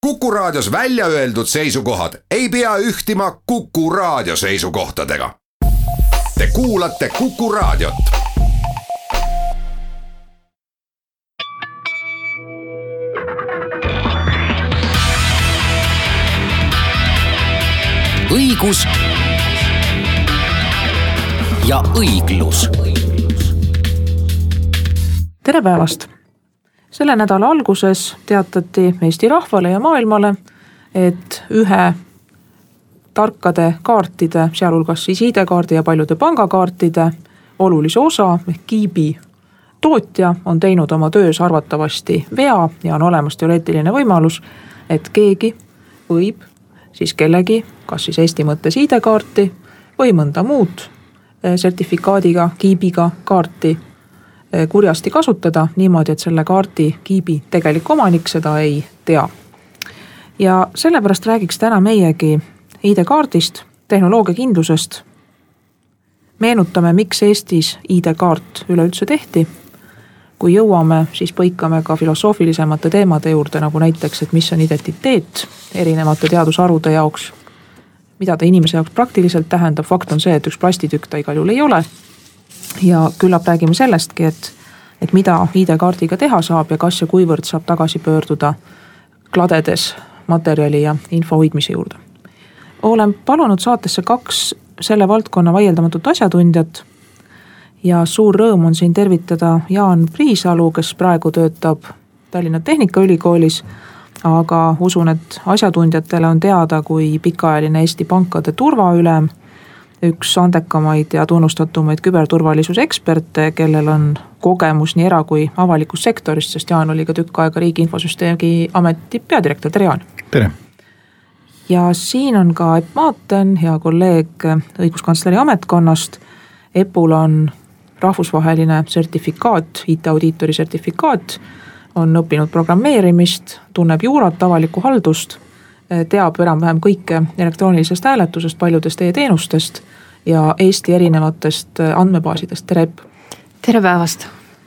Kuku Raadios välja öeldud seisukohad ei pea ühtima Kuku Raadio seisukohtadega. Te kuulate Kuku Raadiot. Õigus ja õiglus. Tere päevast! Selle nädala alguses teatati Eesti rahvale ja maailmale, et ühe tarkade kaartide, sealhulgas siis ID-kaardi ja paljude pangakaartide olulise osa ehk kiibi tootja on teinud oma töös arvatavasti vea ja on olemas teoreetiline võimalus, et keegi võib siis kellegi, kas siis Eesti mõttes ID-kaarti või mõnda muud sertifikaadiga, kiibiga kaarti kurjasti kasutada niimoodi, et selle kaardi kiibi tegelik omanik seda ei tea. Ja sellepärast räägiks täna meiegi ID-kaardist, tehnoloogia kindlusest. Meenutame, miks Eestis ID-kaart üleüldse tehti. Kui jõuame, siis põikame ka filosoofilisemate teemade juurde, nagu näiteks, et mis on identiteet erinevate teadusharude jaoks, mida ta inimese jaoks praktiliselt tähendab. Fakt on see, et üks plastitükk ta igal juhul ei ole. Ja küllap räägime sellestki, et mida ID-kaardiga teha saab ja kas ja kuivõrd saab tagasi pöörduda kladedes materjali ja info hoidmise juurde. Olen palunud saatesse 2 selle valdkonna vaieldamatut asjatundjat ja suur rõõm on siin tervitada Jaan Priisalu, kes praegu töötab Tallinna Tehnikaülikoolis, aga usun, et asjatundjatele on teada kui pikaajaline Eesti pankade turvaülem, üks andekamaid ja tunnustatumaid küberturvalisuseksperte, kellel on kogemus nii era- kui avalikus sektorist, sest Jaan oli ka tükk aega Riigi Infosüsteemi Ameti peadirektor. Tere, Jaan! Tere! Ja siin on ka Epp Maaten, hea kolleeg õiguskantsleri ametkonnast. Epul on rahvusvaheline sertifikaat, IT-audiitori sertifikaat, on õppinud programmeerimist, tunneb juurat, avalikku haldust, teab enam-vähem kõike elektroonilisest hääletusest, paljudest e-teenustest ja Eesti erinevatest andmebaasidest. Tere, Epp! Tere päevast!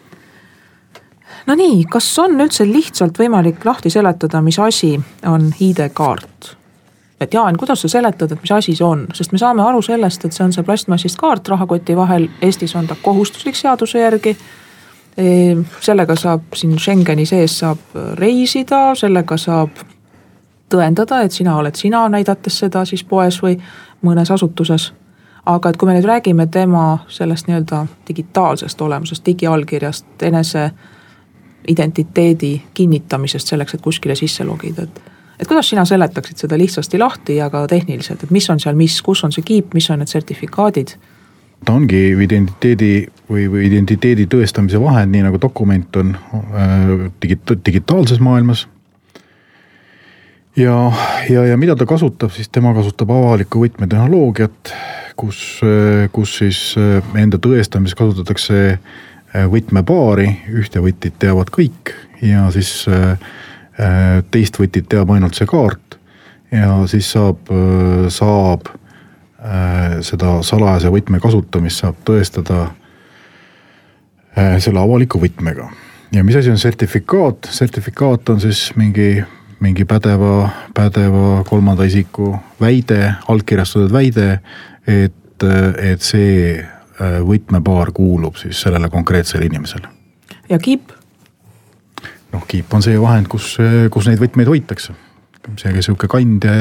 No nii, kas on üldse lihtsalt võimalik lahti seletada, mis asi on ID-kaart? Et Jaan, kuidas sa seletad, et mis asi see on? Sest me saame aru sellest, et see on see plastmassist kaart rahakoti vahel. Eestis on ta kohustuslik seaduse järgi. Sellega saab siin Schengeni sees saab reisida, sellega saab tõendada, et sina oled sina, näidates seda siis poes või mõnes asutuses. Aga et kui me nüüd räägime tema sellest nii-öelda digitaalsest olemusest, digiallkirjast, enese identiteedi kinnitamisest selleks, et kuskile sisse logida, et kuidas sina seletaksid seda lihtsasti lahti ja ka tehniliselt, et mis on seal, kus on see kiip, mis on need sertifikaadid? Ta ongi identiteedi või identiteedi tõestamise vahend, nii nagu dokument on digitaalses maailmas. Ja mida ta kasutab, siis tema kasutab avalikku võtmetehnoloogiat, kus siis enda tõestamis kasutatakse võtmepaari, ühte võtit teavad kõik ja siis teist võtit teab ainult see kaart ja siis saab seda salajase võtme kasutamist saab tõestada selle avaliku võtmega. Ja mis asi on sertifikaat? Sertifikaat on siis mingi pädeva kolmanda isiku väide, allkirjastatud väide, et see võtmepaar kuulub siis sellele konkreetsele inimesele. Ja kiip? Kiip on see vahend, kus neid võtmeid hoitakse. Seega kandja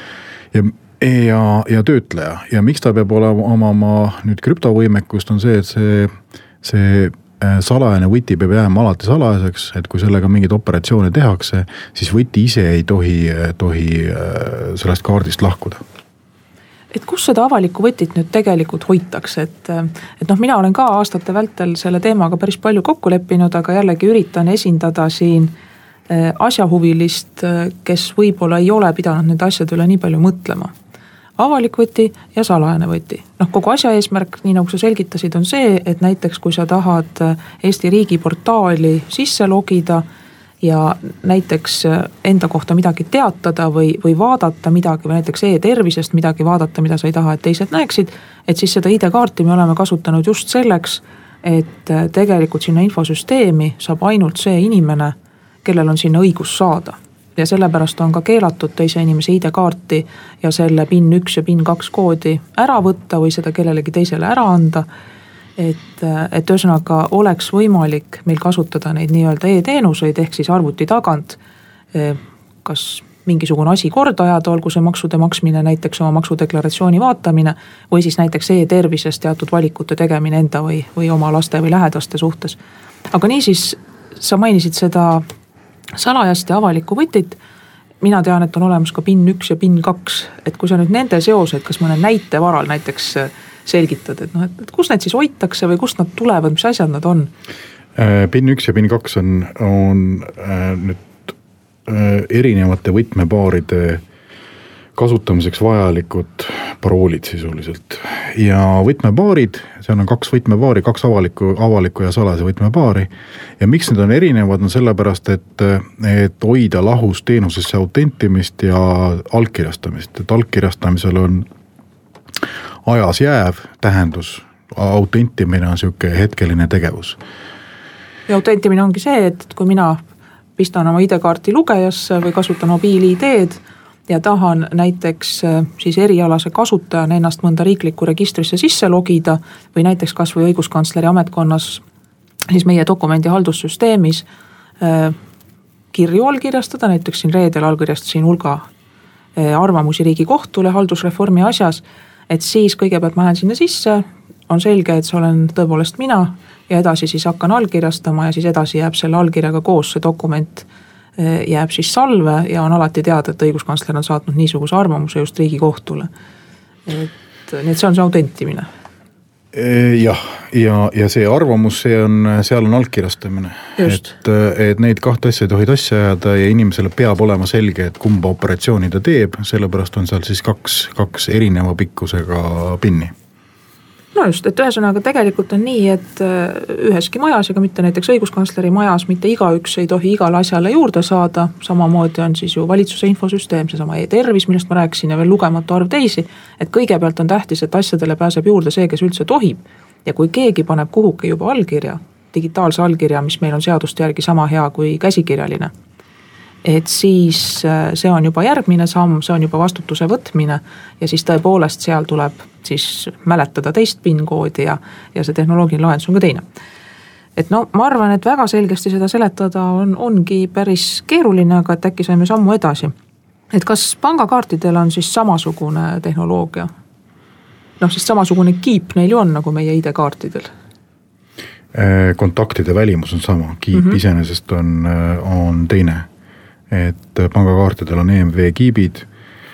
ja töötleja. Ja miks ta peab omama nüüd krüptovõimekust on see, et see salajane võti peab jääma alati salajaseks, et kui sellega mingeid operatsioone tehakse, siis võti ise ei tohi sellest kaardist lahkuda. Et kus seda avalikku võtit nüüd tegelikult hoitakse? Et mina olen ka aastate vältel selle teemaga päris palju kokku leppinud, aga jällegi üritan esindada siin asjahuvilist, kes võib-olla ei ole pidanud nende asjade üle nii palju mõtlema. Avalik võti ja salajane võti. Kogu asja eesmärk, nii nagu sa selgitasid, on see, et näiteks kui sa tahad Eesti riigi portaali sisse logida ja näiteks enda kohta midagi teatada või vaadata midagi või näiteks e-tervisest midagi vaadata, mida sa ei taha, et teised näeksid, et siis seda ID-kaarti me oleme kasutanud just selleks, et tegelikult sinna infosüsteemi saab ainult see inimene, kellel on sinna õigus saada. ja sellepärast on ka keelatud teise inimese ID-kaarti ja selle PIN 1 ja PIN 2 koodi ära võtta või seda kellelegi teisele ära anda. Et ühesõnaga oleks võimalik meil kasutada neid nii-öelda e-teenuseid ehk siis arvuti tagant kas mingisugune asi korda ajada, olgu see maksude maksmine, näiteks oma maksudeklaratsiooni vaatamine või siis näiteks e-tervises teatud valikute tegemine enda või oma laste või lähedaste suhtes. Aga niisiis, sa mainisid seda salajast ja avalikku võtit. Mina tean, et on olemas ka PIN 1 ja PIN 2, et kui sa nüüd nende seosed, kas mõne näite varal näiteks selgitad, et kus need siis hoitakse või kust nad tulevad, mis asjad nad on? PIN 1 ja PIN 2 on nüüd erinevate võtmepaaride kasutamiseks vajalikud paroolid sisuliselt. Ja võtmepaarid, seal on 2 võtmepaari, 2 avaliku ja salase võtmepaari. Ja miks need on erinevad, on sellepärast, et hoida lahus teenusesse autentimist ja allkirjastamist. Et allkirjastamisel on ajas jääv tähendus, autentimine on siuke hetkeline tegevus. Ja autentimine ongi see, et kui mina pistan oma ID-kaarti lugejasse või kasutan mobiil-ID-d ja tahan näiteks siis erialase kasutajana ennast mõnda riiklikku registrisse sisse logida või näiteks kas või õiguskantsleri ametkonnas siis meie dokumendi haldussüsteemis kirju allkirjastada, näiteks siin reedel allkirjastasin hulga arvamusi Riigikohtule haldusreformi asjas, et siis kõigepealt ma lähen sinna sisse, on selge, et see olen tõepoolest mina ja edasi siis hakkan allkirjastama ja siis edasi jääb selle allkirjaga koos see dokument jääb siis salve ja on alati teada, et õiguskantsler on saatnud niisuguse arvamuse just Riigikohtule. Nii et see on see autentimine. Jah, ja see arvamus, seal on allkirjastamine. Et neid 2 asja ei tohi tassi ajada ja inimesele peab olema selge, et kumba operatsiooni ta teeb, sellepärast on seal siis 2 erineva pikkusega pinni. No just, et ühesõnaga tegelikult on nii, et üheski majas, ega mitte näiteks õiguskantsleri majas, mitte igaüks ei tohi igale asjale juurde saada, samamoodi on siis ju valitsuse infosüsteem, seesama e-tervis, millest ma rääkisin ja veel lugematu arv teisi, et kõigepealt on tähtis, et asjadele pääseb juurde see, kes üldse tohib ja kui keegi paneb kuhugi juba allkirja, digitaalse allkirja, mis meil on seaduste järgi sama hea kui käsikirjaline, et siis see on juba järgmine samm, see on juba vastutuse võtmine ja siis tõepoolest seal tuleb siis mäletada teist PIN-koodi ja see tehnoloogiline lahendus on ka teine. Et no ma arvan, et väga selgesti seda seletada ongi päris keeruline, aga et äkki saime sammu edasi. Et kas pangakaartidel on siis samasugune tehnoloogia? Sest samasugune kiip neil ju on nagu meie ID-kaartidel. Kontaktide välimus on sama, kiip iseenesest on teine. Et pangakaartidel on EMV kiibid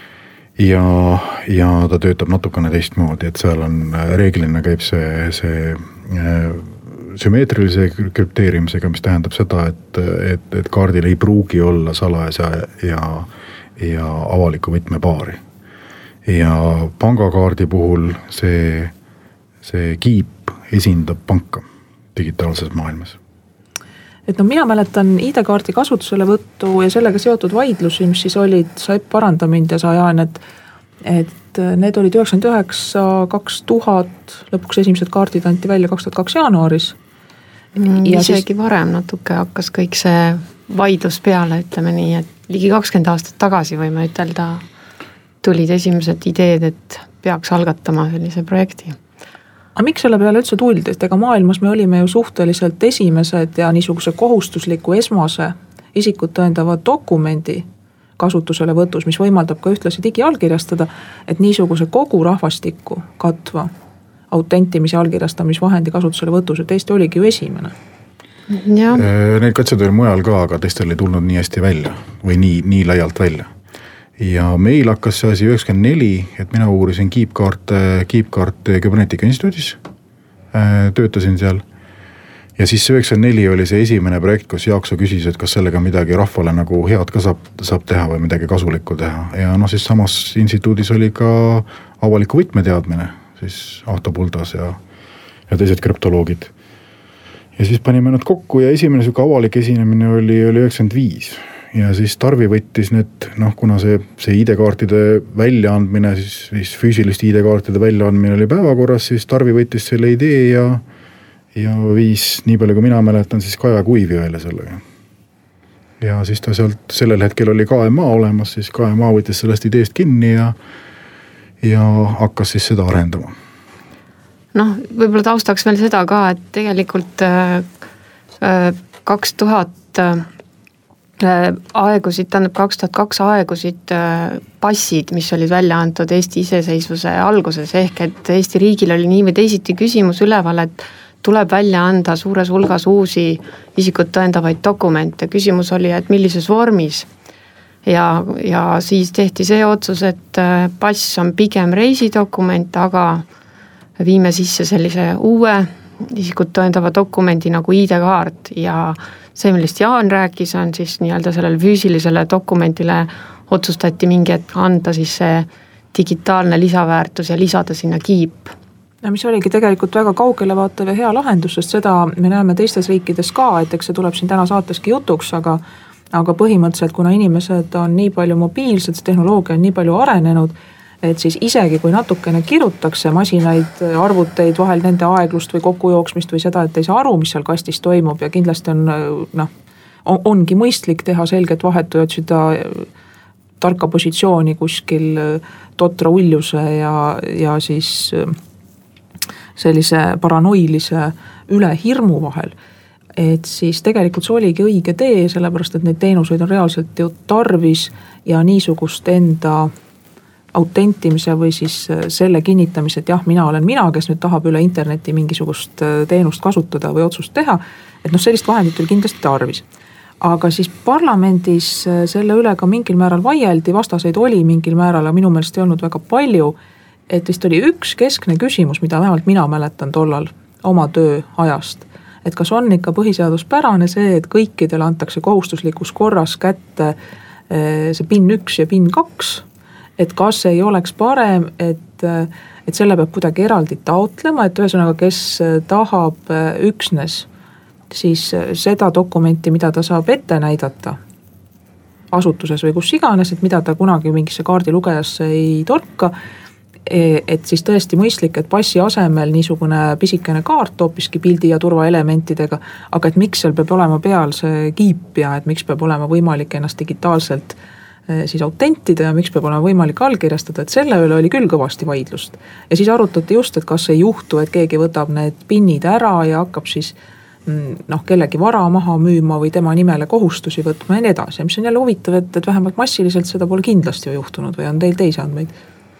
ja ta töötab natukene teistmoodi, et seal on reeglina käib see sümmeetrilise krüpteerimisega, mis tähendab seda, et kaardil ei pruugi olla salajas ja avaliku võtmepaari. Ja pangakaardi puhul see kiip esindab panka digitaalses maailmas. Et mina mäletan ID-kaardi kasutuselevõttu ja sellega seotud vaidlusi, mis siis olid, sa paranda mind ja sa Jaan, et need olid 99, 2000, lõpuks esimesed kaardid anti välja 2002 jaanuaris. Ja isegi siis varem natuke hakkas kõik see vaidlus peale, ütleme nii, et ligi 20 aastat tagasi võime ütelda, tulid esimesed ideed, et peaks algatama sellise projekti. Aga miks selle peale üldse tuldi? Et ega maailmas me olime ju suhteliselt esimesed ja niisuguse kohustusliku esmase isikut tõendava dokumendi kasutusele võtus, mis võimaldab ka ühtlasi digiallkirjastada, et niisuguse kogu rahvastikku katva autentimise allkirjastamisvahendi kasutusele võtus, et Eesti oligi ju esimene. Neid katsed oli mujal ka, aga teistel ei tulnud nii hästi välja või nii laialt välja. Ja meil hakkas see asi 94, et mina uurisin kiipkaarte Kybernetika instituudis, töötasin seal. Ja siis 94 oli see esimene projekt, kus Jaakso küsis, et kas sellega midagi rahvale nagu head ka saab teha või midagi kasulikku teha. Ja siis samas instituudis oli ka avaliku võtmeteadmine, siis Ahto Puldas ja teised krüptoloogid. Ja siis panime nad kokku ja esimene suke avalik esinemine oli 95. Ja siis Tarvi võttis need, kuna see ID-kaartide väljaandmine, siis füüsiliste ID-kaartide väljaandmine oli päevakorras, siis Tarvi võttis selle idee ja viis, nii palju kui mina mäletan, siis Kaja Kuivi välja sellega. ja siis ta sealt sellel hetkel oli KMA olemas, siis KMA võttis sellest ideest kinni ja hakkas siis seda arendama. Noh, võib-olla taustaks veel seda ka, et tegelikult 2000 2002 aegusid passid, mis olid välja antud Eesti iseseisvuse alguses, ehk et Eesti riigil oli nii või teisiti küsimus üleval, et tuleb välja anda suures hulgas uusi isikut tõendavaid dokumente. Küsimus oli, et millises vormis. Ja siis tehti see otsus, et pass on pigem reisidokument, aga viime sisse sellise uue isikut tõendava dokumendi nagu ID-kaart ja see, millest Jaan rääkis, on siis nii-öelda sellele füüsilisele dokumendile otsustati mingi hetk anda siis see digitaalne lisaväärtus ja lisada sinna kiip. Ja mis oligi tegelikult väga kaugele vaatav ja hea lahendus, sest seda me näeme teistes riikides ka, et eks see tuleb siin täna saateski jutuks, aga põhimõtteliselt, kuna inimesed on nii palju mobiilsed, see tehnoloogia on nii palju arenenud, et siis isegi kui natukene kirutakse masinaid, arvuteid, vahel nende aeglust või kokkujooksmist või seda, et ei saa aru, mis seal kastis toimub ja kindlasti ongi mõistlik teha selget vahet või otsida tarka positsiooni kuskil totra uljuse ja siis sellise paranoilise ülehirmu vahel. Et siis tegelikult see oligi õige tee, sellepärast et neid teenuseid on reaalselt ju tarvis ja niisugust enda autentimise või siis selle kinnitamise, et jah, mina olen mina, kes nüüd tahab üle interneti mingisugust teenust kasutada või otsust teha, et sellist vahendit oli kindlasti tarvis. Aga siis parlamendis selle üle ka mingil määral vaieldi, vastaseid oli mingil määral, aga minu meelest ei olnud väga palju, et vist oli üks keskne küsimus, mida vähemalt mina mäletan tollal oma töö ajast, et kas on ikka põhiseaduspärane see, et kõikidele antakse kohustuslikus korras kätte see PIN 1 ja PIN 2, et kas ei oleks parem, et selle peab kuidagi eraldi taotlema, et ühesõnaga, kes tahab üksnes siis seda dokumenti, mida ta saab ette näidata asutuses või kus iganes, et mida ta kunagi mingisse kaardilugejasse ei torka, et siis tõesti mõistlik, et passi asemel niisugune pisikene kaart hoopiski pildi ja turvaelementidega, aga et miks seal peab olema peal see kiip ja et miks peab olema võimalik ennast digitaalselt siis autentida ja miks peab olema võimalik allkirjastada, et selle üle oli küll kõvasti vaidlust. Ja siis arutati just, et kas ei juhtu, et keegi võtab need pinnid ära ja hakkab siis kellegi vara maha müüma või tema nimele kohustusi võtma ja nii edasi. Mis on jälle huvitav, et vähemalt massiliselt seda pole kindlasti juhtunud või on teil teisi andmeid?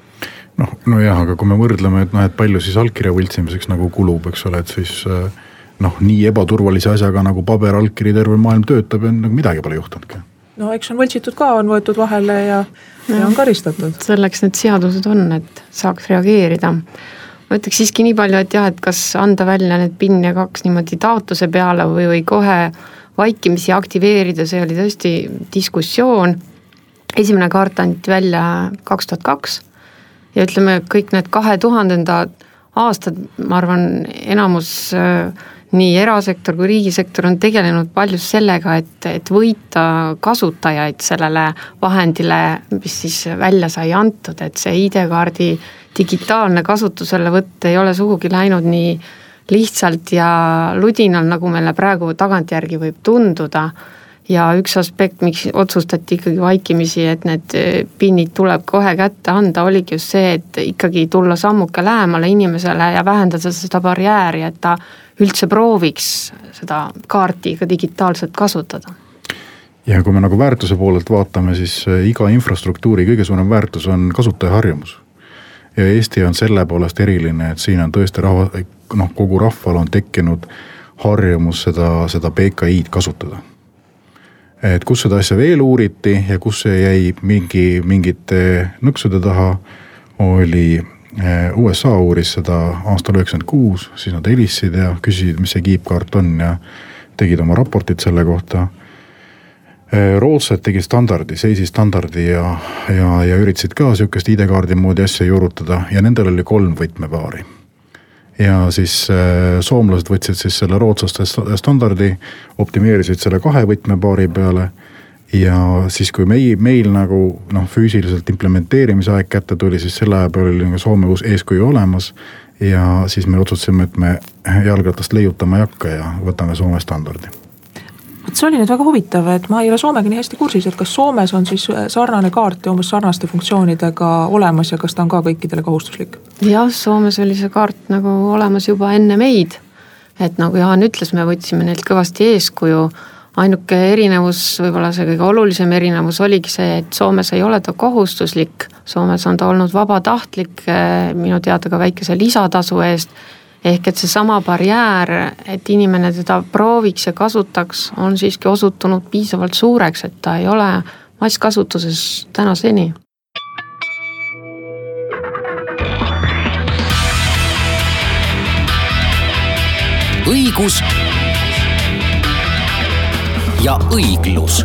No jah, aga kui me võrdleme, et palju siis allkirja võltsimiseks nagu kulub, eks ole, et siis nii ebaturvalise asjaga nagu paberallkiri terve maailm töötab ja midagi pole juhtunudki. No eks on võltsitud ka, on võetud vahele ja on karistatud. Selleks need seadused on, et saaks reageerida. Ma ütleks siiski nii palju, et jah, et kas anda välja need PIN ja 2 niimoodi taotluse peale või kohe vaikimisi aktiveerida, see oli tõesti diskussioon. Esimene kaart anti välja 2002 ja ütleme, kõik need 2000 aastad, ma arvan, enamus nii erasektor kui riigisektor on tegelenud palju sellega, et võita kasutajaid sellele vahendile, mis siis välja sai antud, et see ID-kaardi digitaalne kasutusele võtt ei ole sugugi läinud nii lihtsalt ja ludinal, nagu meile praegu tagantjärgi võib tunduda. Ja üks aspekt, miks otsustati ikkagi vaikimisi, et need pinnid tuleb kohe kätte anda, oligi just see, et ikkagi tulla sammuke lähemale inimesele ja vähendada seda barjääri, et ta üldse prooviks seda kaarti ka digitaalselt kasutada. Ja kui me nagu väärtuse poolelt vaatame, siis iga infrastruktuuri kõige suurem väärtus on kasutajaharjumus. Ja Eesti on selle poolest eriline, et siin on tõesti kogu rahval on tekkinud harjumus seda PKI-d kasutada. Et kus seda asja veel uuriti ja kus see jäi mingite nõksude taha, oli USA uuris seda aastal 96, siis nad helistasid ja küsisid, mis see kiipkaart on ja tegid oma raportid selle kohta. Rootset tegi standardi, seisi standardi ja üritasid ka siukest ID-kaardi moodi asja juurutada ja nendel oli 3 võtmepaari. Ja siis soomlased võtsid siis selle rootslaste standardi, optimeerisid selle 2 võtmepaari peale ja siis kui meil nagu füüsiliselt implementeerimise aeg kätte tuli, siis selle aja peale oli Soome eeskuju olemas ja siis me otsustasime, et me jalgratast leiutama ei hakka ja võtame Soome standardi. see oli nüüd väga huvitav, et ma ei ole Soomega nii hästi kursis, et kas Soomes on siis sarnane kaart ja umbes sarnaste funktsioonidega olemas ja kas ta on ka kõikidele kohustuslik? Jah, Soomes oli see kaart nagu olemas juba enne meid, et nagu Jaan ütles, me võtsime neilt kõvasti eeskuju. Ainuke erinevus, võib-olla see kõige olulisem erinevus oligi see, et Soomes ei ole ta kohustuslik, Soomes on ta olnud vabatahtlik, minu teada ka väikese lisatasu eest, ehk et see sama barjäär, et inimene teda prooviks ja kasutaks, on siiski osutunud piisavalt suureks, et ta ei ole masskasutuses tänaseni. õigus ja õiglus.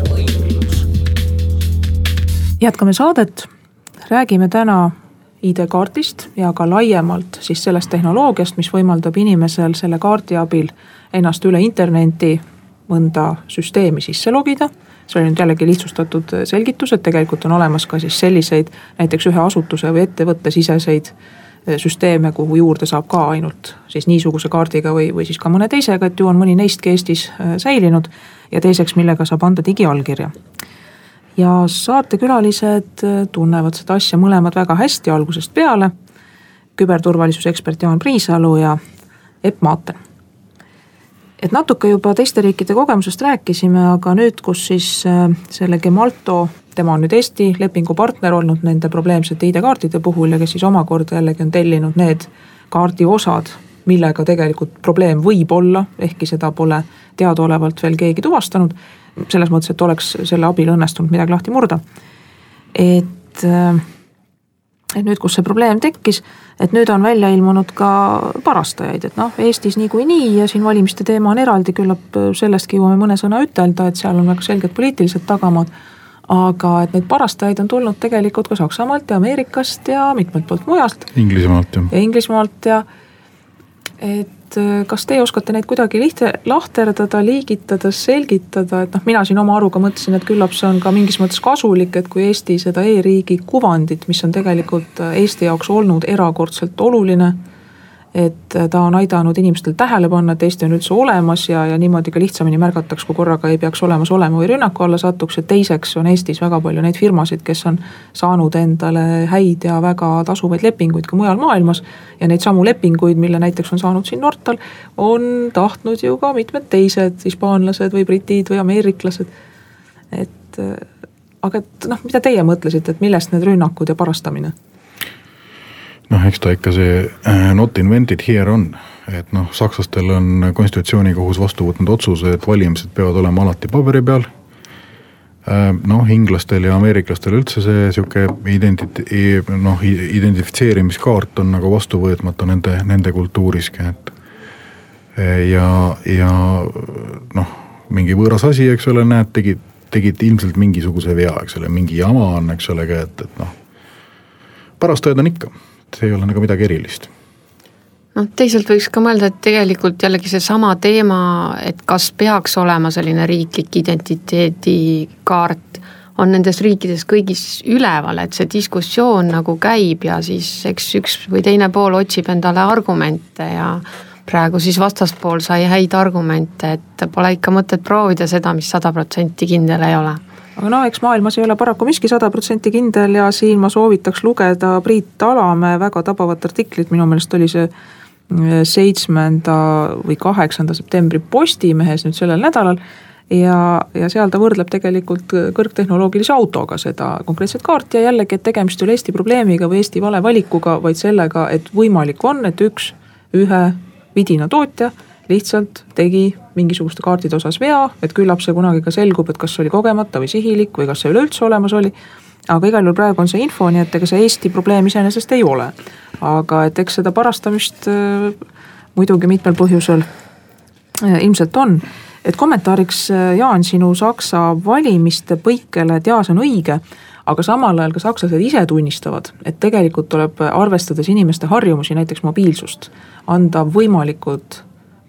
Jätkame saadet, räägime täna ID-kaardist ja ka laiemalt siis sellest tehnoloogiast, mis võimaldab inimesel selle kaardi abil ennast üle interneti mõnda süsteemi sisse logida. See oli nüüd jällegi lihtsustatud selgitus, et tegelikult on olemas ka siis selliseid näiteks ühe asutuse või ettevõtte siseseid süsteeme, kuhu juurde saab ka ainult siis niisuguse kaardiga või siis ka mõne teisega, et ju on mõni neistki Eestis säilinud ja teiseks, millega saab anda digiallkirja. Ja saatekülalised tunnevad seda asja mõlemad väga hästi algusest peale. Küberturvalisuse ekspert Jaan Priisalu ja Epp Maaten. Et natuke juba teiste riikide kogemusest rääkisime, aga nüüd, kus siis selle Gemalto, tema on nüüd Eesti lepingupartner olnud nende probleemsete ID-kaardide puhul ja kes siis omakorda jällegi on tellinud need kaardi osad, millega tegelikult probleem võib olla, ehkki seda pole teadaolevalt veel keegi tuvastanud, selles mõttes, et oleks selle abil õnnestunud midagi lahti murda. Et nüüd, kus see probleem tekkis, et nüüd on välja ilmunud ka parastajaid, et Eestis niikuinii ja siin valimiste teema on eraldi, küllap sellestki jõuame mõne sõna ütelda, et seal on väga selged poliitilised tagamaad, aga et neid parastajaid on tulnud tegelikult ka Saksamaalt ja Ameerikast ja mitmelt poolt mujalt. Inglismaalt ja et kas teie oskate neid kuidagi lahterdada, liigitada, selgitada, et mina siin oma aruga mõtlesin, et küllap see on ka mingis mõttes kasulik, et kui Eesti seda e-riigi kuvandit, mis on tegelikult Eesti jaoks olnud erakordselt oluline, et ta on aidanud inimestel tähele panna, et Eesti on üldse olemas ja niimoodi ka lihtsamini märgataks, kui korraga ei peaks olemas olema või rünnaku alla satuks, ja teiseks on Eestis väga palju neid firmasid, kes on saanud endale häid ja väga tasuvaid lepinguid ka mujal maailmas ja neid samu lepinguid, mille näiteks on saanud siin Nortal, on tahtnud ju ka mitmed teised hispaanlased või britid või ameeriklased. Aga mida teie mõtlesite, et millest need rünnakud ja parastamine? Eks ta ikka see not invented here on, et sakslastel on konstitutsioonikohus vastu võtnud otsuse, et valimised peavad olema alati paberi peal. Inglastel ja ameeriklastel üldse see siuke identifitseerimiskaart on nagu vastuvõetmatu nende kultuuriski, et ja mingi võõras asi, eks ole, näed, tegid ilmselt mingisuguse vea, eks ole, mingi jama on, eks ole, et parastajad on ikka. See ei ole nagu midagi erilist. Teisalt võiks ka mõelda, et tegelikult jällegi see sama teema, et kas peaks olema selline riiklik identiteedikaart, on nendes riikides kõigis üleval, et see diskussioon nagu käib ja siis eks üks või teine pool otsib endale argumente ja praegu siis vastaspool sai häid argumente, et pole ikka mõtet proovida seda, mis 100% kindel ei ole. Aga eks maailmas ei ole paraku miski 100% kindel ja siin ma soovitaks lugeda Priit Alamäe väga tabavat artiklit, minu meelest oli see 7. või 8. septembri Postimehes nüüd sellel nädalal ja seal ta võrdleb tegelikult kõrgtehnoloogilise autoga seda konkreetset kaarti ja jällegi, et tegemist üle Eesti probleemiga või Eesti vale valikuga, vaid sellega, et võimalik on, et ühe vidina tootja lihtsalt tegi mingisuguste kaardide osas vea, et küllap see kunagi ka selgub, et kas oli kogemata või sihilik või kas see üleüldse olemas oli. Aga igal juhul praegu on see info, nii et ega see Eesti probleem iseenesest ei ole. Aga et eks seda parastamist muidugi mitmel põhjusel ilmselt on. Et kommentaariks Jaan sinu Saksa valimiste põikele, et see on õige, aga samal ajal ka sakslased ise tunnistavad, et tegelikult tuleb arvestades inimeste harjumusi, näiteks mobiilsust, anda võimalikud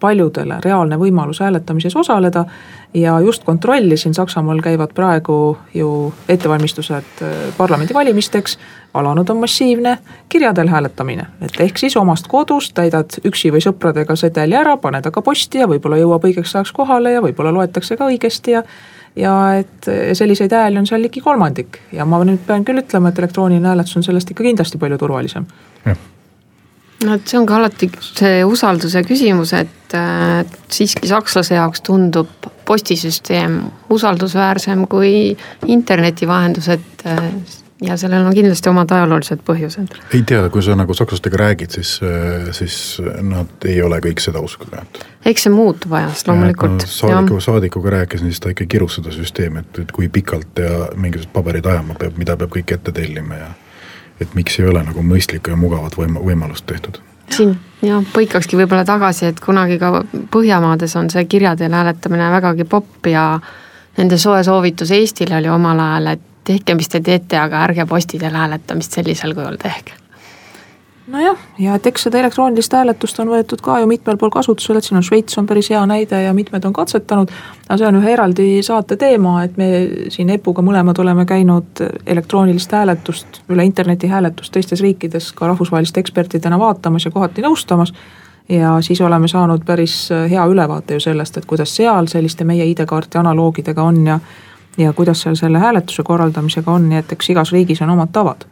paljudele reaalne võimalus hääletamises osaleda ja just kontrollisin, Saksamaal käivad praegu ju ettevalmistused parlamendivalimisteks, alanud on massiivne kirjadel hääletamine, et ehk siis omast kodust täidad üksi või sõpradega sedeli ära, paned aga posti ja võib-olla jõuab õigeks ajaks kohale ja võib-olla loetakse ka õigesti ja et selliseid hääli on seal ligi 1/3 ja ma nüüd pean küll ütlema, et elektrooniline hääletus on sellest ikka kindlasti palju turvalisem. No et see on ka alati see usalduse küsimus, et siiski sakslase jaoks tundub postisüsteem usaldusväärsem kui interneti vahendused ja sellel on kindlasti omad ajaloolised põhjused. Ei tea, kui sa nagu sakslastega räägid, siis nad ei ole kõik seda uskuda. Eks see muutub ajast loomulikult. Saadikuga rääkisin, siis ta ikka kirus seda süsteemi, et kui pikalt ja mingisugused paberid ajama peab, mida peab kõik ette tellima ja et miks ei ole nagu mõistlikku ja mugavat võimalust tehtud. Siin põikakski võib-olla tagasi, et kunagi ka Põhjamaades on see kirjadel hääletamine vägagi popp ja nende soe soovitus Eestile oli omal ajal, et tehke, mis te teete, aga ärge postidel hääletamist sellisel kujul tehke. Nojah, ja et eks seda elektroonilist hääletust on võetud ka ju mitmel pool kasutusel, et siin on Šveits on päris hea näide ja mitmed on katsetanud, aga see on ühe eraldi saate teema, et me siin EPUga mõlemad oleme käinud elektroonilist hääletust, üle interneti hääletust teistes riikides ka rahvusvaheliste ekspertidena vaatamas ja kohati nõustamas ja siis oleme saanud päris hea ülevaate ju sellest, et kuidas seal selliste meie ID-kaarti analoogidega on ja kuidas seal selle hääletuse korraldamisega on, nii et eks igas riigis on omad tavad.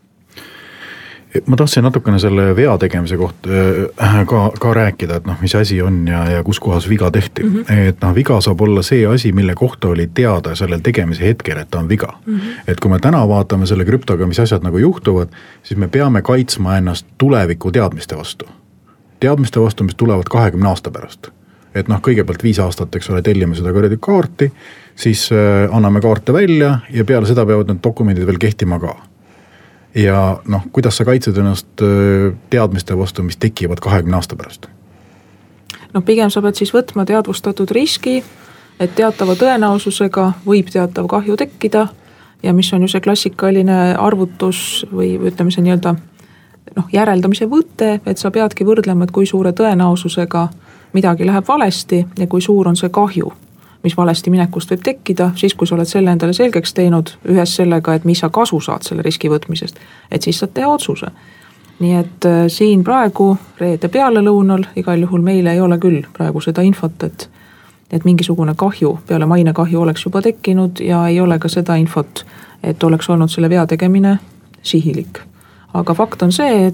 Ma tahtsin natukene selle vea tegemise kohta ka rääkida, et mis asi on ja kus kohas viga tehti. Et viga saab olla see asi, mille kohta oli teada sellel tegemise hetkel, et ta on viga. Et kui me täna vaatame selle krüptoga, mis asjad nagu juhtuvad, siis me peame kaitsma ennast tuleviku teadmiste vastu. Teadmiste vastu, mis tulevad 20 aasta pärast. Et kõigepealt 5 aastat, eks ole, tellime seda kaarti, siis anname kaarte välja ja peale seda peavad need dokumendid veel kehtima ka. Ja kuidas sa kaitsed ennast teadmiste vastu, mis tekivad 20 aasta pärast? Pigem sa pead siis võtma teadvustatud riski, et teatava tõenäosusega võib teatav kahju tekkida ja mis on ju see klassikaline arvutus või ütleme see nii-öelda järeldamise võte, et sa peadki võrdlema, et kui suure tõenäosusega midagi läheb valesti ja kui suur on see kahju, mis valesti minekust võib tekkida, siis kui sa oled selle endale selgeks teinud ühes sellega, et mis sa kasu saad selle riski võtmisest, et siis saad teha otsuse. Nii et siin praegu reede pealelõunal igal juhul meile ei ole küll praegu seda infot, et mingisugune kahju, peale maine kahju oleks juba tekkinud ja ei ole ka seda infot, et oleks olnud selle vea tegemine sihilik. Aga fakt on see,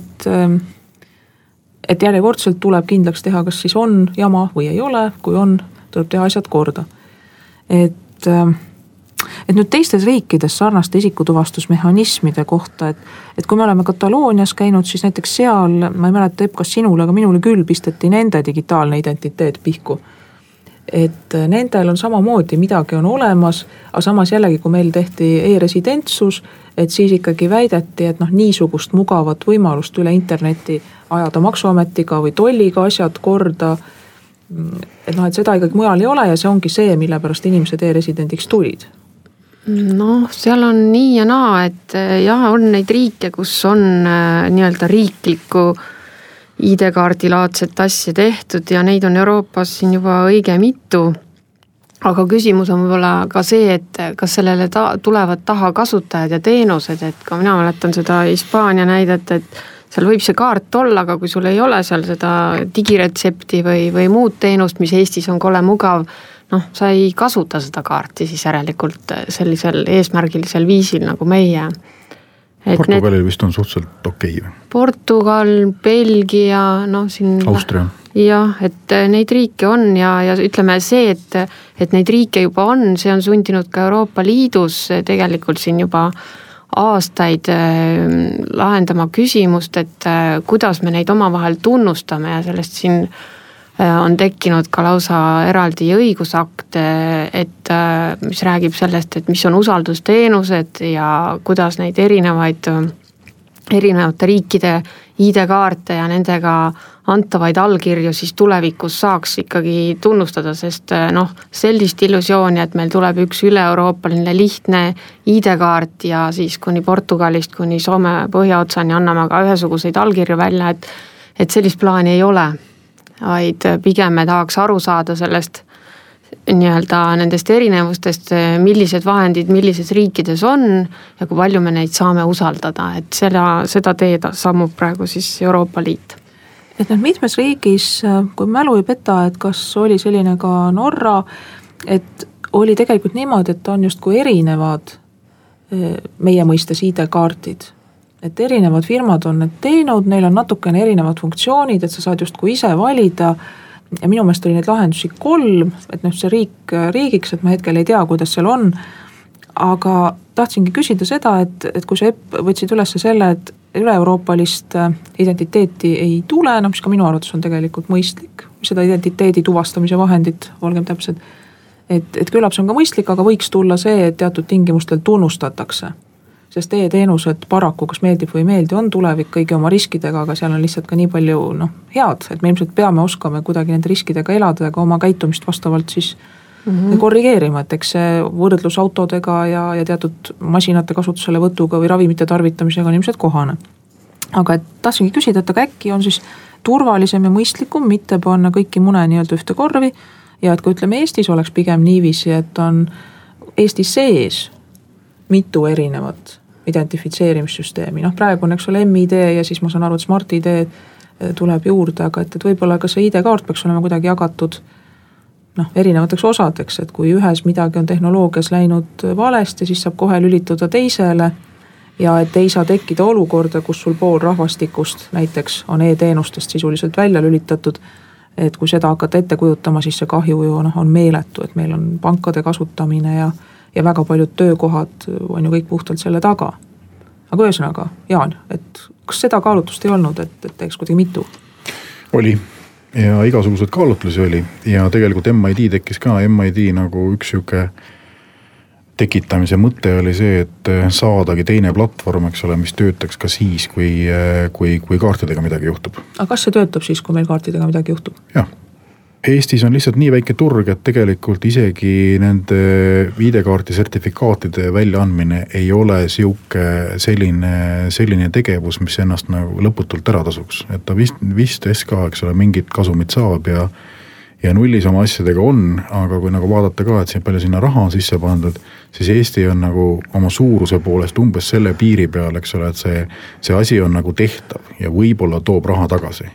et järjekordselt tuleb kindlaks teha, kas siis on jama või ei ole, kui on, tuleb teha asjad korda. Et nüüd teistes riikides sarnaste isikutuvastusmehhanismide kohta, et kui me oleme Kataloonias käinud, siis näiteks seal, ma ei mäleta, kas sinule, aga minule küll pisteti nende digitaalne identiteet pihku. Et nendel on samamoodi midagi on olemas, aga samas jällegi, kui meil tehti e-residentsus, et siis ikkagi väideti, et niisugust mugavat võimalust üle interneti ajada maksuametiga või tolliga asjad korda, et seda ikkagi mujal ei ole ja see ongi see, mille pärast inimesed e-residendiks tulid. Seal on nii ja naa, et on neid riike, kus on nii-öelda riiklikku ID-kaardilaadset asja tehtud ja neid on Euroopas siin juba õige mitu. Aga küsimus on võib-olla ka see, et kas sellele tulevad taha kasutajad ja teenused, et ka mina mäletan seda Hispaania näidet, et seal võib see kaart olla, aga kui sul ei ole seal seda digiretsepti või muud teenust, mis Eestis on kole mugav, sa ei kasuta seda kaarti siis järelikult sellisel eesmärgilisel viisil nagu meie. Portugalil vist on suhteliselt okei. Portugal, Belgia, siin... Austria. Jah, et neid riike on ja ütleme see, et neid riike juba on, see on sundinud ka Euroopa Liidus tegelikult siin juba aastaid lahendama küsimust, et kuidas me neid omavahel tunnustame ja sellest siin on tekkinud ka lausa eraldi õigusakt, et mis räägib sellest, et mis on usaldusteenused ja kuidas neid erinevate riikide ID-kaarte ja nendega antavaid allkirju siis tulevikus saaks ikkagi tunnustada, sest sellist illusiooni, et meil tuleb üks üle-euroopaline lihtne ID-kaart ja siis kuni Portugalist kuni Soome põhjaotsani anname ka ühesuguseid allkirju välja, et sellist plaani ei ole. vaid pigem me tahaks aru saada sellest nii-öelda nendest erinevustest, millised vahendid millises riikides on ja kui palju me neid saame usaldada, et seda teed sammub praegu siis Euroopa Liit. Et mitmes riigis, kui mälu ei peta, et kas oli selline ka Norra, et oli tegelikult niimoodi, et on justkui erinevad meie mõistes ID-kaardid. Et erinevad firmad on need teinud, neil on natukene erinevad funktsioonid, et sa saad justkui ise valida ja minu meelest oli neid lahendusi 3, et see riigiks, et ma hetkel ei tea, kuidas seal on, aga tahtsingi küsida seda, et kui sa võtsid üles selle, et üle-euroopalist identiteeti ei tule, mis ka minu arvates on tegelikult mõistlik, seda identiteedi tuvastamise vahendit, olgem täpsed, et küllap see on ka mõistlik, aga võiks tulla see, et teatud tingimustel tunnustatakse. Sest e-teenused paraku, kas meeldib või ei meeldi, on tulevik kõigi oma riskidega, aga seal on lihtsalt ka nii palju head, et me ilmselt peame oskama kuidagi nende riskidega elada ja ka oma käitumist vastavalt siis korrigeerima, et eks see võrdlus autodega ja teatud masinate kasutuselevõtuga või ravimite tarvitamisega on ilmselt kohane. Aga et tahtsingi küsida, et aga äkki on siis turvalisem ja mõistlikum, mitte panna kõiki mune nii-öelda ühte korvi ja et kui ütleme Eestis oleks pigem niiviisi, et on Eestis sees mitu erinevat identifitseerimissüsteemi. Praegu on eks ole MID ja siis ma saan aru, et Smart ID tuleb juurde, aga et võib-olla ka see ID-kaart peaks olema kuidagi jagatud erinevateks osadeks, et kui ühes midagi on tehnoloogias läinud valesti, siis saab kohe lülituda teisele ja et ei saa tekkida olukorda, kus sul pool rahvastikust näiteks on e-teenustest sisuliselt välja lülitatud, et kui seda hakata ette kujutama, siis see kahju ju on meeletu, et meil on pankade kasutamine ja väga paljud töökohad on ju kõik puhtalt selle taga. Aga ühesõnaga, Jaan, et kas seda kaalutlust ei olnud, et teeks kuidagi mitu? Oli ja igasugused kaalutlusi oli ja tegelikult MID tekkis ka, MID nagu üks siuke tekitamise mõte oli see, et saadagi teine platvorm, eks ole, mis töötaks ka siis, kui kaartidega midagi juhtub. Aga kas see töötab siis, kui meil kaartidega midagi juhtub? Jah. Eestis on lihtsalt nii väike turg, et tegelikult isegi nende ID-kaarti sertifikaatide väljaandmine ei ole selline tegevus, mis ennast nagu lõputult ära tasuks. Et ta vist SK, eks ole, mingit kasumit saab ja nullis oma asjadega on, aga kui nagu vaadata ka, et palju sinna raha on sisse pandud, siis Eesti on nagu oma suuruse poolest umbes selle piiri peal, eks ole, et see asi on nagu tehtav ja võib-olla toob raha tagasi.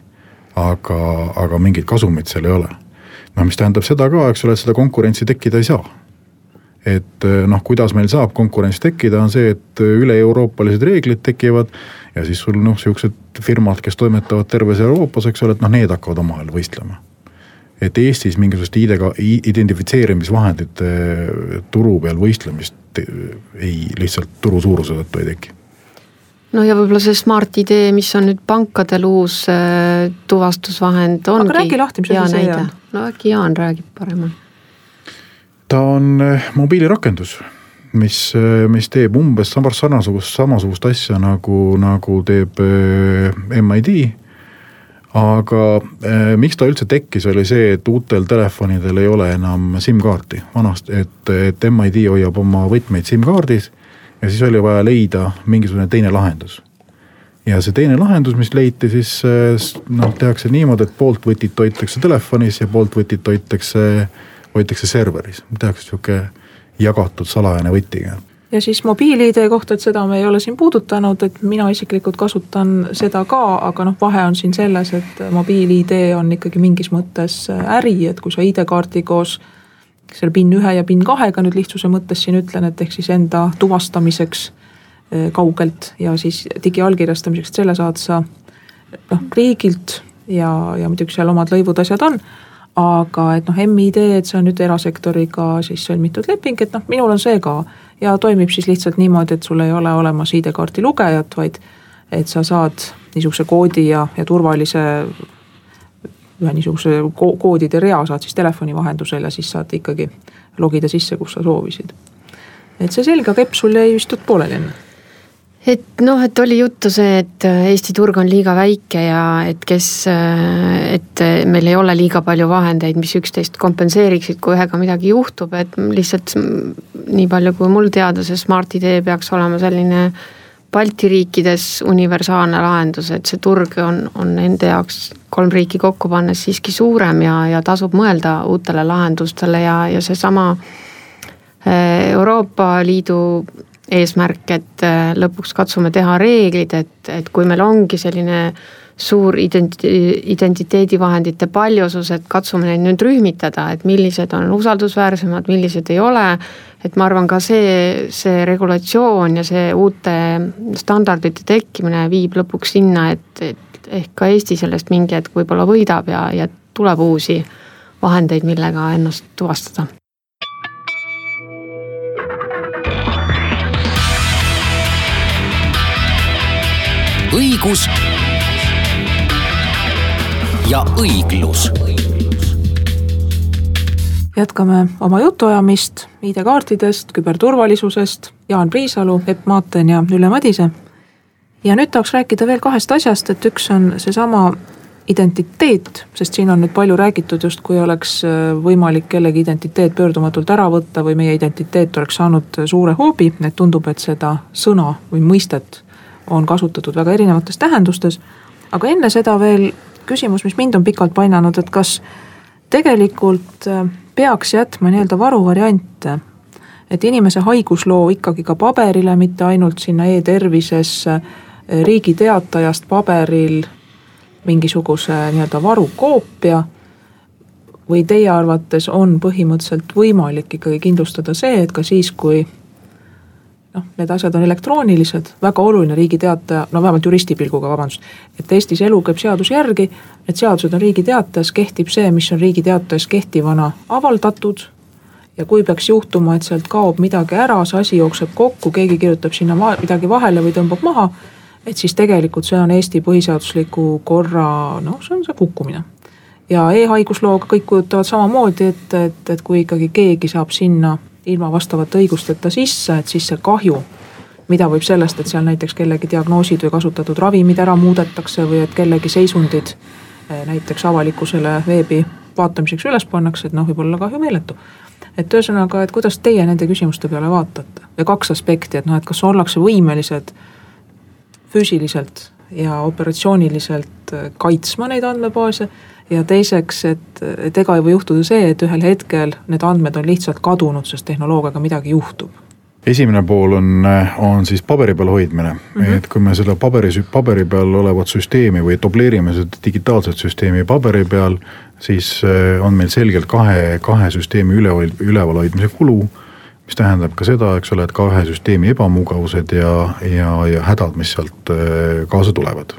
Aga mingit kasumit seal ei ole. Mis tähendab seda ka, eks ole, et seda konkurentsi tekkida ei saa. Et kuidas meil saab konkurents tekkida, on see, et üle-euroopalised reeglid tekivad ja siis sul siuksed firmad, kes toimetavad terves Euroopas, eks ole, et need hakkavad omahel võistlema. Et Eestis mingisugust identifitseerimisvahendite turu peal võistlemist ei lihtsalt turu suuruse tõttu ei teki. No ja võib-olla see Smart ID, mis on nüüd pankadel uus tuvastusvahend, ongi aga räägi lahti, mis asi see on? No äkki Jaan räägib paremini. Ta on mobiilirakendus, mis teeb umbes samasugust asja nagu teeb MID, aga miks ta üldse tekkis oli see, et uutel telefonidel ei ole enam SIM-kaarti vanast, et MID hoiab oma võtmeid SIM-kaardis ja siis oli vaja leida mingisugune teine lahendus. Ja see teine lahendus, mis leiti, siis tehakse niimoodi, et poolt võtit hoitakse telefonis ja poolt võtit hoitakse serveris. Tehakse siuke jagatud salajane võtiga. Ja siis mobiil-ID kohta, et seda me ei ole siin puudutanud, et mina isiklikult kasutan seda ka, aga vahe on siin selles, et mobiil-ID on ikkagi mingis mõttes äri, et kui sa ID-kaardi koos selle PIN 1 ja PIN 2-ga nüüd lihtsuse mõttes siin ütlen, et ehk siis enda tuvastamiseks kaugelt ja siis digiallkirjastamiseks, selle saad sa riigilt ja muidugi seal omad lõivud asjad on, aga et MID, et see on nüüd erasektoriga siis sõlmitud leping, et minul on see ka ja toimib siis lihtsalt niimoodi, et sul ei ole olemas ID-kaarti lugejat, vaid et sa saad niisuguse koodi ja turvalise ühe niisuguse koodide rea saad siis telefoni vahendusel ja siis saad ikkagi logida sisse, kus sa soovisid. Et see selga kepp sul jäi vist pooleli enne. Et oli juttu see, et Eesti turg on liiga väike ja et meil ei ole liiga palju vahendeid, mis üksteist kompenseeriksid, kui ühega midagi juhtub, et lihtsalt nii palju kui mul teada, see Smart ID peaks olema selline Balti riikides universaalne lahendus, et see turg on nende jaoks 3 riiki kokku pannes siiski suurem ja tasub mõelda uutele lahendustele ja seesama Euroopa Liidu eesmärk, et lõpuks katsume teha reeglid, et kui meil ongi selline suur identiteedivahendite paljusus, et katsume neid nüüd rühmitada, et millised on usaldusväärsemad, millised ei ole, et ma arvan ka see regulatsioon ja see uute standardite tekkimine viib lõpuks sinna, et ehk ka Eesti sellest mingi hetk võib-olla võidab ja tuleb uusi vahendeid, millega ennast tuvastada. õigus ja õiglus. Jätkame oma jutuajamist ID-kaartidest, küberturvalisusest. Jaan Priisalu, Epp Maaten ja Ülle Madise. Ja nüüd tahaks rääkida veel 2 asjast, et üks on seesama identiteet, sest siin on nüüd palju räägitud just, kui oleks võimalik kellegi identiteet pöördumatult ära võtta või meie identiteet oleks saanud suure hoobi, et tundub, et seda sõna või mõistet on kasutatud väga erinevates tähendustes. Aga enne seda veel küsimus, mis mind on pikalt painanud, et kas tegelikult peaks jätma nii-öelda varuvariante, et inimese haigusloo ikkagi ka paberile, mitte ainult sinna e-tervisesse, riigi teatajast paberil mingisuguse nii-öelda varukoopia või teie arvates on põhimõtteliselt võimalik ikkagi kindlustada see, et ka siis, kui need asjad on elektroonilised, väga oluline riigi teataja, vähemalt juristi pilguga, vabandust, et Eestis elu käib seaduse järgi, et seadused on riigi teatajas, kehtib see, mis on riigi teatajas kehtivana avaldatud ja kui peaks juhtuma, et sealt kaob midagi ära, see asi jookseb kokku, keegi kirjutab sinna midagi vahele või tõmbab maha, et siis tegelikult see on Eesti põhiseadusliku korra, see on see kukkumine. Ja e-haiguslooga kõik kujutavad samamoodi, et kui ikkagi keegi saab sinna ilma vastavate õigusteta sisse, et siis see kahju, mida võib sellest, et seal näiteks kellegi diagnoosid või kasutatud ravimid ära muudetakse või et kellegi seisundid näiteks avalikkusele veebi vaatamiseks üles pannakse, et võib olla kahju meeletu. Et ühesõnaga, et kuidas teie nende küsimuste peale vaatate? Ja 2 aspekti, et kas ollakse võimelised füüsiliselt ja operatsiooniliselt kaitsma neid andmebaase ja teiseks, et ega ei või juhtuda see, et ühel hetkel need andmed on lihtsalt kadunud, sest tehnoloogiaga midagi juhtub. Esimene pool on siis paberi peal hoidmine, et kui me seda paberi peal olevat süsteemi või dubleerime seda digitaalset süsteemi paberi peal, siis on meil selgelt kahe süsteemi üleval hoidmise kulu, mis tähendab ka seda, eks ole, et 2 süsteemi ebamugavused ja hädad, mis sealt kaasa tulevad.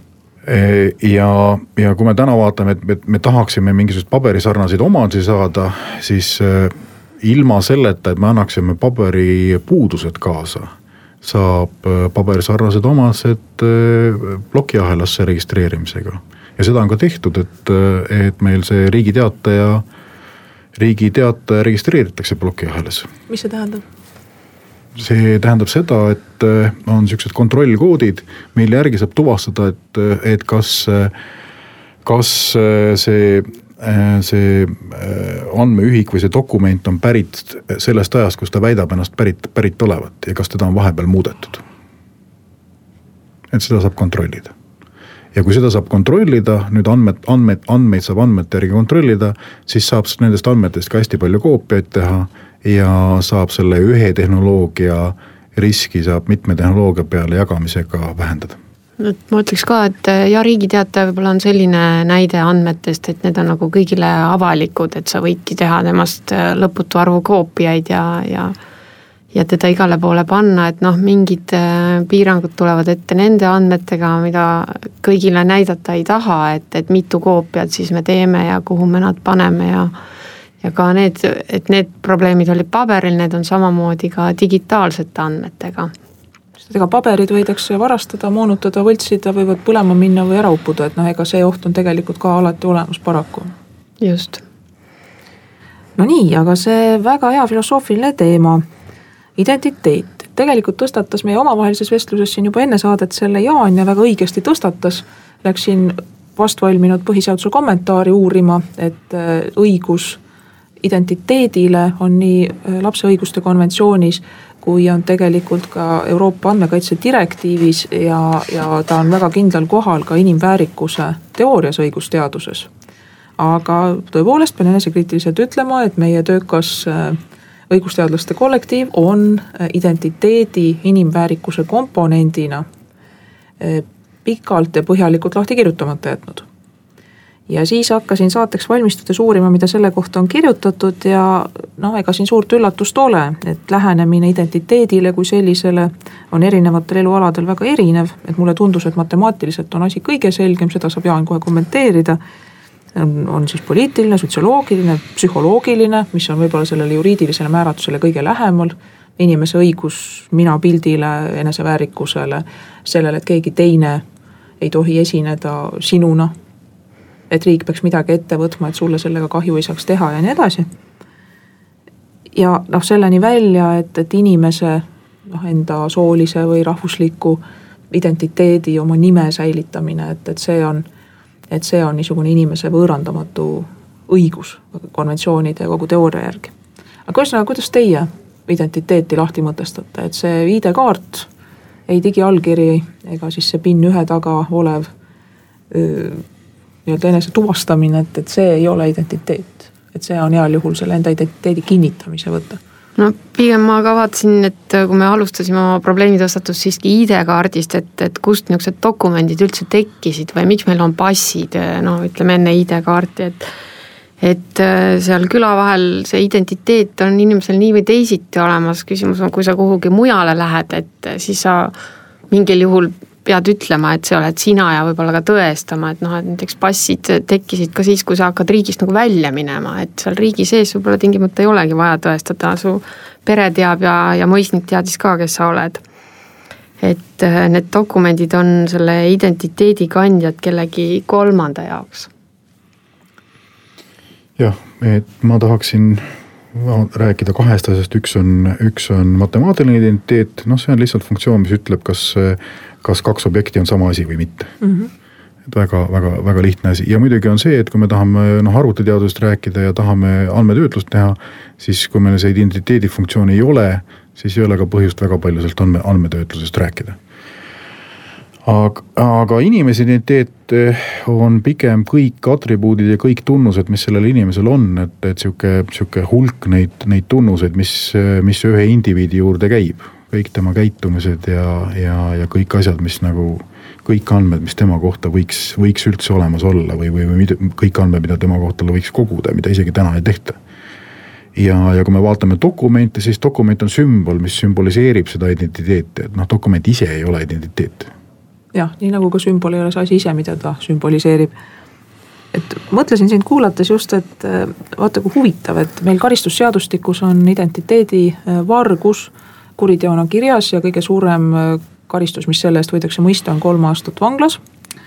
Ja kui me täna vaatame, et me tahaksime mingisugust paberisarnaseid omadusi saada, siis ilma selleta, et me annaksime paberi puudused kaasa, saab paberisarnased omadused plokiahelasse registreerimisega. Ja seda on ka tehtud, et meil see riigi teataja registreeritakse plokiahelas. Mis see tähendab? See tähendab seda, et on sellised kontrollkoodid, mille järgi saab tuvastada, et kas see andmeühik või see dokument on pärit sellest ajast, kus ta väidab ennast pärit olevat ja kas teda on vahepeal muudetud. Et seda saab kontrollida. Ja kui seda saab kontrollida, nüüd andmeid saab andmete järgi kontrollida, siis saab nendest andmetest ka hästi palju koopiaid teha ja saab selle ühe tehnoloogia riski saab mitme tehnoloogia peale jagamisega vähendada. Ma ütleks ka, et riigi teataja võib-olla on selline näide andmetest, et need on nagu kõigile avalikud, et sa võidki teha temast lõputu arvu koopiaid ja teda igale poole panna, et mingid piirangud tulevad ette nende andmetega, mida kõigile näidata ei taha, et mitu koopiat siis me teeme ja kuhu me nad paneme ja ka need probleemid olid paberil, need on samamoodi ka digitaalsete andmetega. Ega paberid võidakse varastada, moonutada, võltsida, võivad põlema minna või ära uppuda, et ega see oht on tegelikult ka alati olemas paraku. Just. No nii, aga see väga hea filosoofiline teema, identiteet. Tegelikult tõstatas meie omavahelises vestluses siin juba enne saadet selle Jaan ja väga õigesti tõstatas. Läksin vastvalminud põhiseaduse kommentaari uurima, et õigus identiteedile on nii lapse õiguste konventsioonis kui on tegelikult ka Euroopa andmekaitse direktiivis ja ta on väga kindlal kohal ka inimväärikuse teoorias õigusteaduses. Aga tõepoolest pean enesekriitiliselt ütlema, et meie töökas õigusteadlaste kollektiiv on identiteedi inimväärikuse komponendina pikalt ja põhjalikult lahti kirjutamata jätnud. Ja siis hakkasin saateks valmistudes uurima, mida selle kohta on kirjutatud ja ega siin suurt üllatust ole, et lähenemine identiteedile kui sellisele on erinevatel elualadel väga erinev, et mulle tundus, et matemaatiliselt on asi kõige selgem, seda saab Jaan kohe kommenteerida. On siis poliitiline, sotsioloogiline, psühholoogiline, mis on võib-olla sellele juriidilisele määratusele kõige lähemal, inimese õigus minapildile, eneseväärikusele, sellele, et keegi teine ei tohi esineda sinuna, et riik peaks midagi ette võtma, et sulle sellega kahju ei saaks teha ja nii edasi. Ja selleni välja, et inimese enda soolise või rahvusliku identiteedi, oma nime säilitamine, et see on niisugune inimese võõrandamatu õigus konventsioonide ja kogu teooria järgi. Aga kuidas teie identiteeti lahti mõtestate, et see ID-kaart, ei digiallkiri ega siis see PIN 1 taga olev nii-öelda enese tuvastamine, et see ei ole identiteet. Et see on heal juhul selle enda identiteedi kinnitamise võtta. No pigem ma ka vaatasin, et kui me alustasime oma probleemi tõstatus siiski ID-kaardist, et kust niisugused dokumendid üldse tekkisid või miks meil on passid, ütleme enne ID-kaarti, et seal küla vahel see identiteet on inimesel nii või teisiti olemas. Küsimus on, kui sa kuhugi mujale lähed, et siis sa mingil juhul pead ütlema, et see oled sina ja võib-olla ka tõestama, et näiteks passid tekkisid ka siis, kui sa hakkad riigist välja minema, et seal riigi sees võib-olla tingimata ei olegi vaja tõestada, su pere teab ja mõisnik teadis ka, kes sa oled. Et need dokumendid on selle identiteedi kandjad kellegi kolmanda jaoks. Jah, et ma tahaksin rääkida kahest asjast, üks on matemaatiline identiteet, see on lihtsalt funktsioon, mis ütleb, kas kaks objekti on sama asi või mitte. Et väga lihtne asi. Ja muidugi on see, et kui me tahame arvutiteadusest rääkida ja tahame andmetöötlust teha, siis kui meil see identiteedi funktsioon ei ole, siis ei ole ka põhjust väga palju sealt andmetöötlusest rääkida. Aga inimese identiteet on pigem kõik atribuudid ja kõik tunnused, mis sellel inimesel on, et siuke hulk neid tunnused, mis ühe indiviidi juurde käib. Kõik tema käitumised ja kõik asjad, mis kõik andmed, mis tema kohta võiks üldse olemas olla või kõik andmed, mida tema kohta võiks koguda, mida isegi täna ei tehta. Ja kui me vaatame dokumente, siis dokument on sümbol, mis sümboliseerib seda identiteeti, et dokument ise ei ole identiteet. Jah, nii nagu ka sümbol ei ole see asi ise, mida ta sümboliseerib. Et mõtlesin sind kuulates just, et vaata kui huvitav, et meil karistusseadustikus on identiteedi vargus kuriteona kirjas ja kõige suurem karistus, mis selle eest võidakse mõista, on 3 aastat vanglas.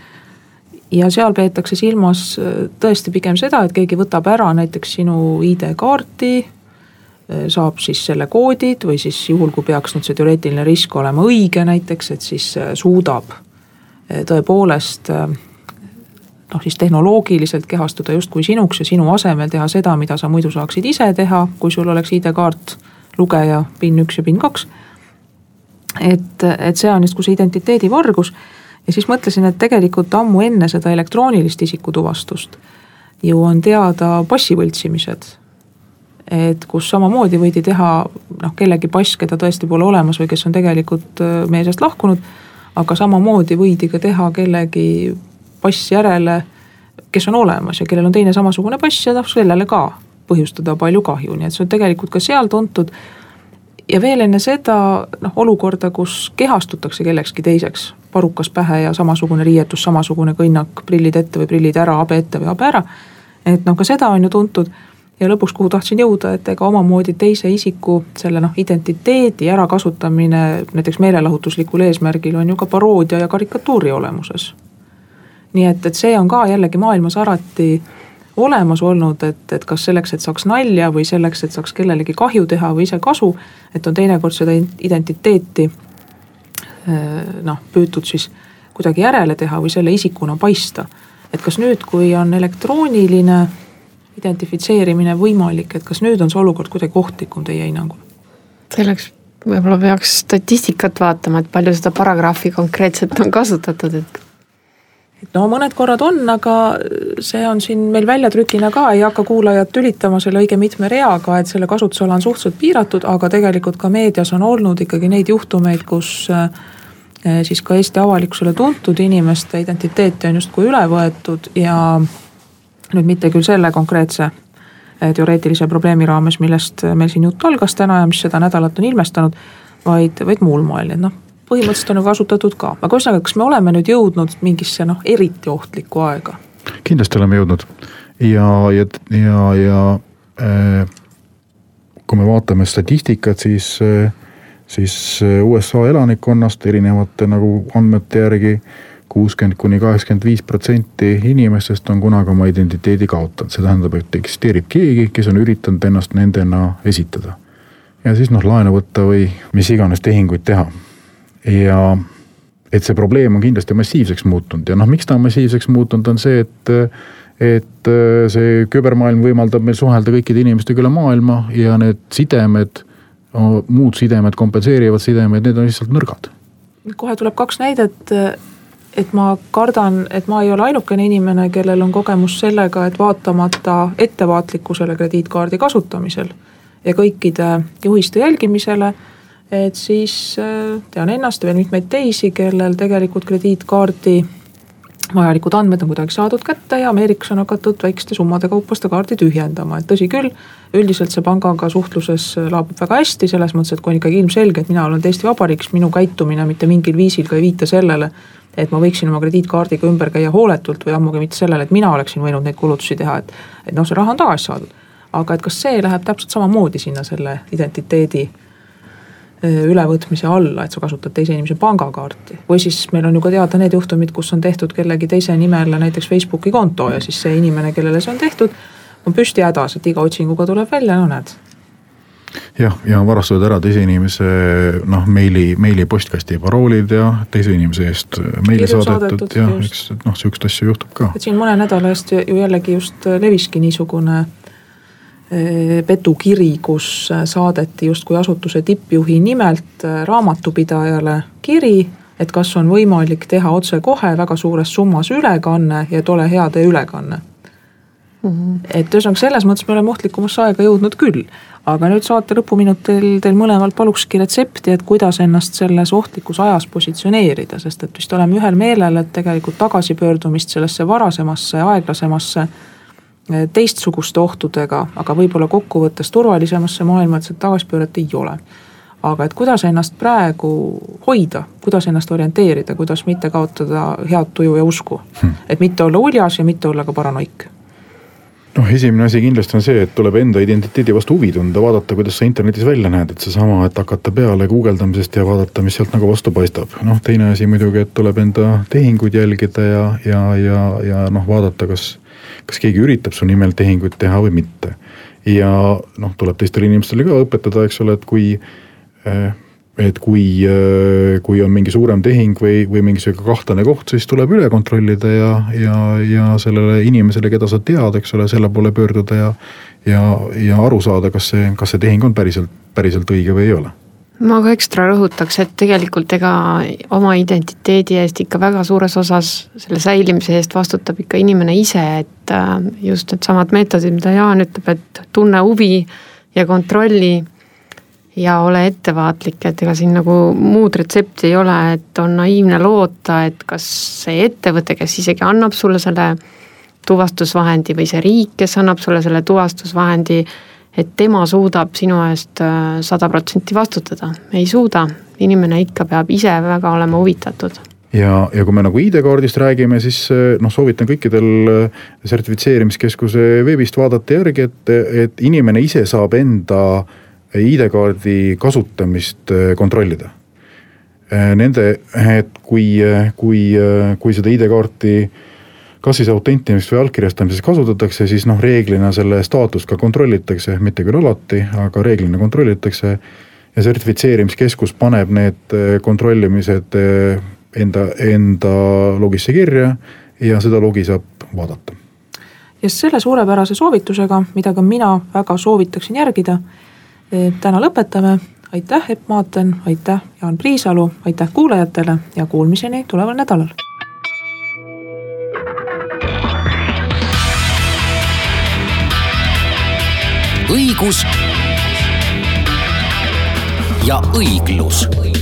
Ja seal peetakse silmas tõesti pigem seda, et keegi võtab ära näiteks sinu ID-kaarti, saab siis selle koodid või siis juhul, kui peaks nüüd see teoreetiline risk olema õige näiteks, et siis suudab tõepoolest siis tehnoloogiliselt kehastuda justkui sinuks ja sinu asemel teha seda, mida sa muidu saaksid ise teha, kui sul oleks ID-kaart, lugeja, PIN 1 ja PIN 2. Et see on just see identiteedi vargus. Ja siis mõtlesin, et tegelikult ammu enne seda elektroonilist isikutuvastust ju on teada passivõltsimised. Et kus samamoodi võidi teha kellegi pass, keda tõesti pole olemas või kes on tegelikult meie seast lahkunud, aga samamoodi võidi ka teha kellegi pass järele, kes on olemas ja kellel on teine samasugune pass ja sellele ka põhjustada palju kahju. Nii et see on tegelikult ka seal tuntud. Ja veel enne seda olukorda, kus kehastutakse kellekski teiseks, parukas pähe ja samasugune riietus, samasugune kõnnak, prillid ette või prillid ära, habe ette või habe ära. Et ka seda on ju tuntud. Ja lõpuks, kuhu tahtsin jõuda, et ega omamoodi teise isiku selle identiteedi ärakasutamine näiteks meelelahutuslikul eesmärgil on ju ka paroodia ja karikatuuri olemuses. Nii et see on ka jällegi maailmas alati olemas olnud, et kas selleks, et saaks nalja või selleks, et saaks kellelegi kahju teha või ise kasu, et on teinekord seda identiteeti püütud siis kuidagi järele teha või selle isikuna paista. Et kas nüüd, kui on elektrooniline identifitseerimine võimalik, et kas nüüd on see olukord kuidagi ohtlikum teie hinnangul? See läks võib-olla peaks statistikat vaatama, et palju seda paragrahvi konkreetselt on kasutatud, et no mõned korrad on, aga see on siin meil väljatrükina ka, ei hakka kuulajad tülitama selle õige mitme reaga, et selle kasutusala on suhteliselt piiratud, aga tegelikult ka meedias on olnud ikkagi neid juhtumeid, kus siis ka Eesti avalikkusele tuntud inimeste identiteeti on justkui üle võetud ja nüüd mitte küll selle konkreetse teoreetilise probleemi raames, millest meil siin jutt algas täna ja mis seda nädalat on ilmestanud, vaid muul moel, et põhimõtteliselt on kasutatud ka. Aga kas me oleme nüüd jõudnud mingisse eriti ohtlikku aega? Kindlasti oleme jõudnud ja kui me vaatame statistikat, siis USA elanikkonnast erinevate andmete järgi 60–85% inimestest on kunagi oma identiteedi kaotanud. See tähendab, et eksisteerib keegi, kes on üritanud ennast nendena esitada. Ja siis laenu võtta või mis iganes tehinguid teha. Ja et see probleem on kindlasti massiivseks muutunud ja miks ta on massiivseks muutunud on see, et see kübermaailm võimaldab meil suhelda kõikide inimestega üle maailma ja need sidemed, muud sidemed, kompenseerivad sidemed, need on lihtsalt nõrgad. Kohe tuleb 2 näidet, et ma kardan, et ma ei ole ainukene inimene, kellel on kogemus sellega, et vaatamata ettevaatlikkusele krediitkaardi kasutamisel ja kõikide juhiste jälgimisele, et siis tean ennast ja veel mitmeid teisi, kellel tegelikult krediitkaardi vajalikud andmed on kuidagi saadud kätte ja Ameerikas on hakatud väikeste summade kaupaste kaardi tühjendama. Et tõsi küll, üldiselt see pangaga suhtluses laabub väga hästi, selles mõttes, et kui on ikkagi ilmselge, et mina olen Eesti Vabariigis, minu käitumine mitte mingil viisil ka ei viita sellele, et ma võiksin oma krediitkaardiga ümber käia hooletult või ammugi mitte sellele, et mina oleksin võinud neid kulutusi teha, et see raha on tagasi saadud. Aga et kas see läheb täpselt samamoodi sinna selle identiteedi ülevõtmise alla, et sa kasutad teise inimese pangakaarti. Või siis meil on ju ka teada need juhtumid, kus on tehtud kellegi teise nimele näiteks Facebooki konto ja siis see inimene, kellele see on tehtud, on püsti hädas, et iga otsinguga tuleb välja, näed. Jah, ja varastavad ära teise inimese meili postkasti paroolid ja teise inimese eest meili saadetud ja sihukest asju juhtub ka. Et siin mõne nädala eest ju jällegi just leviski niisugune petukiri, kus saadeti justkui asutuse tippjuhi nimelt raamatupidajale kiri, et kas on võimalik teha otse kohe väga suures summas ülekanne ja et ole hea tee ülekanne. Et selles mõttes me oleme ohtlikumasse aega jõudnud küll, aga nüüd saate lõpuminutil teil mõlemal palukski retsepti, et kuidas ennast selles ohtlikus ajas positsioneerida, sest et vist oleme ühel meelel, et tegelikult tagasipöördumist sellesse varasemasse, aeglasemasse teistsuguste ohtudega, aga võib-olla kokkuvõttes turvalisemasse maailma, et seda tagasipööret ei ole. Aga et kuidas ennast praegu hoida, kuidas ennast orienteerida, kuidas mitte kaotada head tuju ja usku. Et mitte olla uljas ja mitte olla ka paranoik. Esimene asi kindlasti on see, et tuleb enda identiteedi vastu huvi tunda, vaadata, kuidas sa internetis välja näed, et see sama, et hakata peale guugeldamisest ja vaadata, mis sealt vastu paistab. Teine asi muidugi, et tuleb enda tehinguid jälgida ja vaadata, kas keegi üritab su nimel tehinguid teha või mitte. Ja tuleb teistele inimestele ka õpetada, eks ole, et kui on mingi suurem tehing või mingi kahtlane koht, siis tuleb üle kontrollida ja sellele inimesele, keda sa tead, eks ole, selle poole pöörduda ja aru saada, kas see tehing on päriselt õige või ei ole. Ma ka ekstra rõhutaks, et tegelikult oma identiteedi eest ikka väga suures osas selle säilimise eest vastutab ikka inimene ise, et just need samad meetodid, mida Jaan ütleb, et tunne huvi ja kontrolli ja ole ettevaatlik, et siin muud retsepti ei ole, et on naiivne loota, et kas see ettevõte, kes isegi annab sulle selle tuvastusvahendi või see riik, kes annab sulle selle tuvastusvahendi, et tema suudab sinu eest 100% vastutada. Ei suuda, inimene ikka peab ise väga olema huvitatud. Ja kui me ID-kaardist räägime, siis soovitan kõikidel sertifitseerimiskeskuse veebist vaadata järgi, et inimene ise saab enda ID-kaardi kasutamist kontrollida. Et kui seda ID-kaarti kas siis autentimiseks või allkirjastamiseks kasutatakse, siis reeglina selle staatust ka kontrollitakse, mitte küll alati, aga reeglina kontrollitakse ja sertifitseerimiskeskus paneb need kontrollimised enda logisse kirja ja seda logi saab vaadata. Ja selle suurepärase soovitusega, mida ka mina väga soovitaksin järgida, täna lõpetame. aitäh Epp Maaten, aitäh Jaan Priisalu, aitäh kuulajatele ja kuulmiseni tuleval nädalal. õigus ja õiglus.